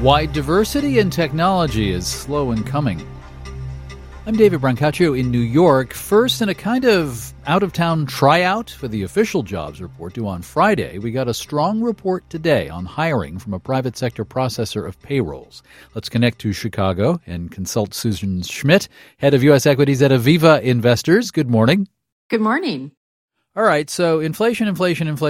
Why diversity in technology is slow in coming. I'm David Brancaccio in New York. First, in a kind of out-of-town tryout for the official jobs report due on Friday, we got a strong report today on hiring from a private sector processor of payrolls. Let's connect to Chicago and consult Susan Schmidt, head of U.S. equities at Aviva Investors. Good morning. Good morning. All right, so inflation. Did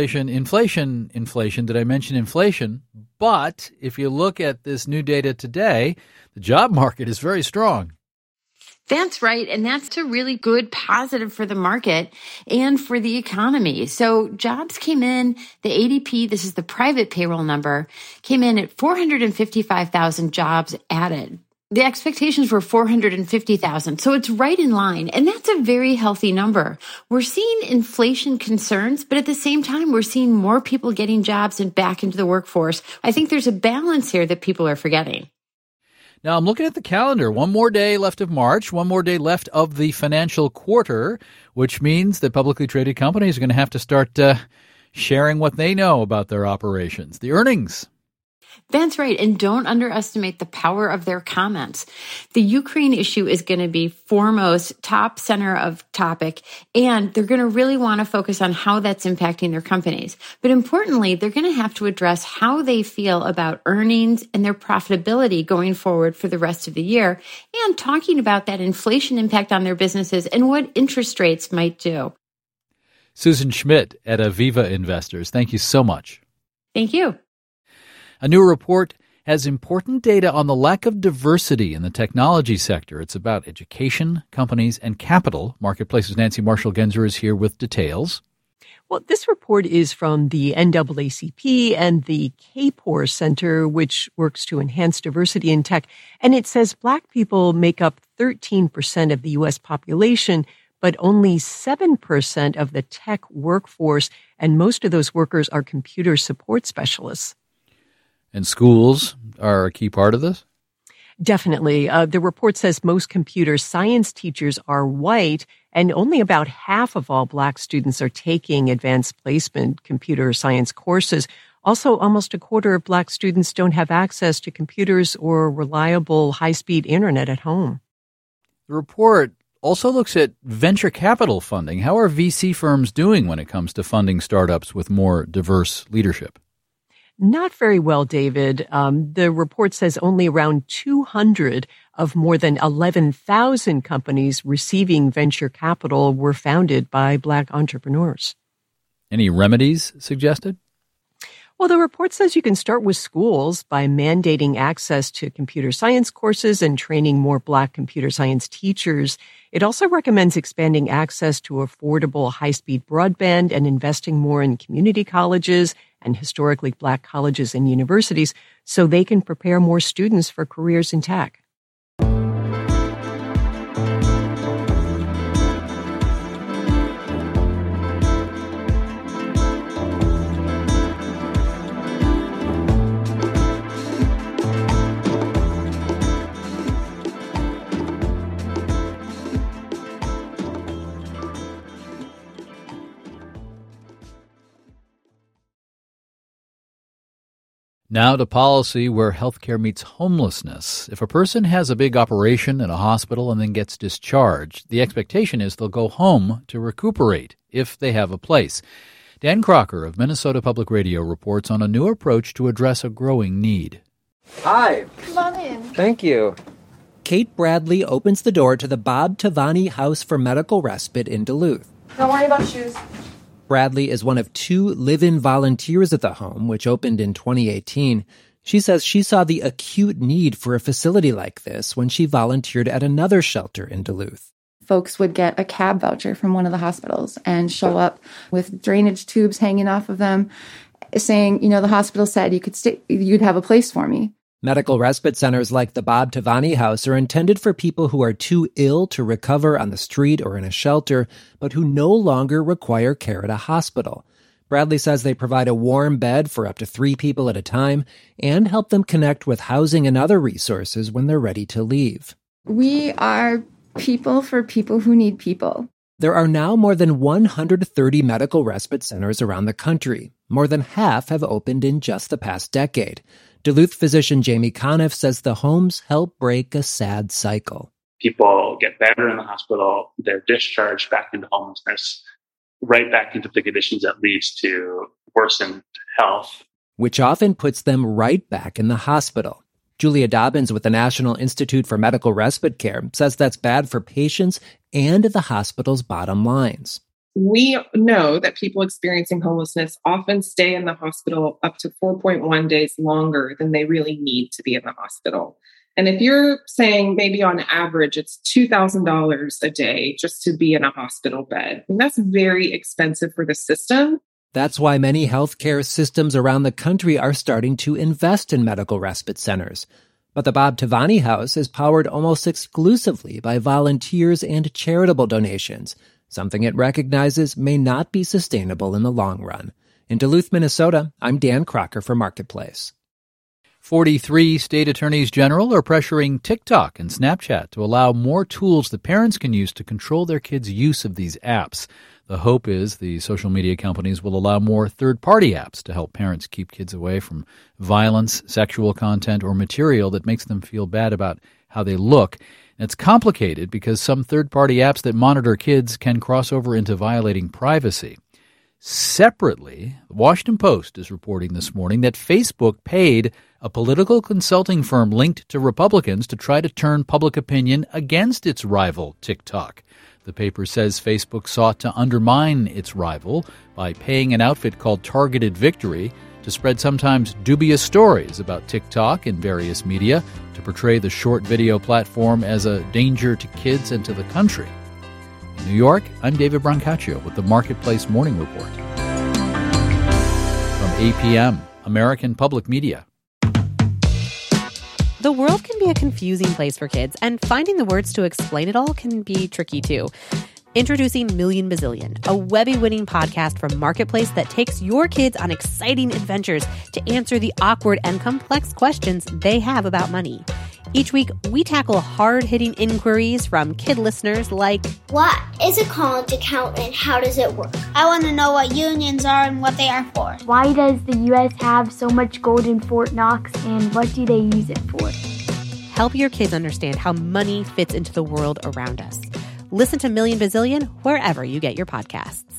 I mention inflation? But if you look at this new data today, the job market is very strong. That's right. And that's a really good positive for the market and for the economy. So jobs came in, the ADP, this is the private payroll number, came in at 455,000 jobs added. The expectations were 450,000. So it's right in line. And that's a very healthy number. We're seeing inflation concerns, but at the same time, we're seeing more people getting jobs and back into the workforce. I think there's a balance here that people are forgetting. Now, I'm looking at the calendar. One more day left of March, one more day left of the financial quarter, which means that publicly traded companies are going to have to start sharing what they know about their operations, the earnings. That's right. And don't underestimate the power of their comments. The Ukraine issue is going to be foremost, top center of topic, and they're going to really want to focus on how that's impacting their companies. But importantly, they're going to have to address how they feel about earnings and their profitability going forward for the rest of the year, and talking about that inflation impact on their businesses and what interest rates might do. Susan Schmidt at Aviva Investors, thank you so much. Thank you. A new report has important data on the lack of diversity in the technology sector. It's about education, companies, and capital. Marketplace's Nancy Marshall-Genzer is here with details. Well, this report is from the NAACP and the KPOR Center, which works to enhance diversity in tech. And it says Black people make up 13% of the U.S. population, but only 7% of the tech workforce. And most of those workers are computer support specialists. And schools are a key part of this? Definitely. The report says most computer science teachers are white, and only about half of all Black students are taking advanced placement computer science courses. Also, almost a quarter of Black students don't have access to computers or reliable high-speed internet at home. The report also looks at venture capital funding. How are VC firms doing when it comes to funding startups with more diverse leadership? Not very well, David. The report says only around 200 of more than 11,000 companies receiving venture capital were founded by Black entrepreneurs. Any remedies suggested? Well, the report says you can start with schools by mandating access to computer science courses and training more Black computer science teachers. It also recommends expanding access to affordable high-speed broadband and investing more in community colleges and historically Black colleges and universities so they can prepare more students for careers in tech. Now to policy where healthcare meets homelessness. If a person has a big operation in a hospital and then gets discharged, the expectation is they'll go home to recuperate if they have a place. Dan Crocker of Minnesota Public Radio reports on a new approach to address a growing need. Hi. Come on in. Thank you. Kate Bradley opens the door to the Bob Tavani House for Medical Respite in Duluth. Don't worry about shoes. Bradley is one of 2 live-in volunteers at the home, which opened in 2018. She says she saw the acute need for a facility like this when she volunteered at another shelter in Duluth. Folks would get a cab voucher from one of the hospitals and show up with drainage tubes hanging off of them saying, the hospital said you'd have a place for me. Medical respite centers like the Bob Tavani House are intended for people who are too ill to recover on the street or in a shelter, but who no longer require care at a hospital. Bradley says they provide a warm bed for up to 3 people at a time and help them connect with housing and other resources when they're ready to leave. We are people for people who need people. There are now more than 130 medical respite centers around the country. More than half have opened in just the past decade. Duluth physician Jamie Conniff says the homes help break a sad cycle. People get better in the hospital, they're discharged back into homelessness, right back into the conditions that leads to worsened health. Which often puts them right back in the hospital. Julia Dobbins with the National Institute for Medical Respite Care says that's bad for patients and the hospital's bottom lines. We know that people experiencing homelessness often stay in the hospital up to 4.1 days longer than they really need to be in the hospital. And if you're saying maybe on average it's $2,000 a day just to be in a hospital bed, and that's very expensive for the system. That's why many healthcare systems around the country are starting to invest in medical respite centers. But the Bob Tavani House is powered almost exclusively by volunteers and charitable donations, something it recognizes may not be sustainable in the long run. In Duluth, Minnesota, I'm Dan Crocker for Marketplace. 43 state attorneys general are pressuring TikTok and Snapchat to allow more tools that parents can use to control their kids' use of these apps. The hope is the social media companies will allow more third-party apps to help parents keep kids away from violence, sexual content, or material that makes them feel bad about how they look. And it's complicated because some third-party apps that monitor kids can cross over into violating privacy. Separately, the Washington Post is reporting this morning that Facebook paid a political consulting firm linked to Republicans to try to turn public opinion against its rival TikTok. The paper says Facebook sought to undermine its rival by paying an outfit called Targeted Victory to spread sometimes dubious stories about TikTok in various media, to portray the short video platform as a danger to kids and to the country. In New York, I'm David Brancaccio with the Marketplace Morning Report. From APM, American Public Media. The world can be a confusing place for kids, and finding the words to explain it all can be tricky too. Introducing Million Bazillion, a Webby-winning podcast from Marketplace that takes your kids on exciting adventures to answer the awkward and complex questions they have about money. Each week, we tackle hard-hitting inquiries from kid listeners like, what is a college account and how does it work? I want to know what unions are and what they are for. Why does the U.S. have so much gold in Fort Knox, and what do they use it for? Help your kids understand how money fits into the world around us. Listen to Million Bazillion wherever you get your podcasts.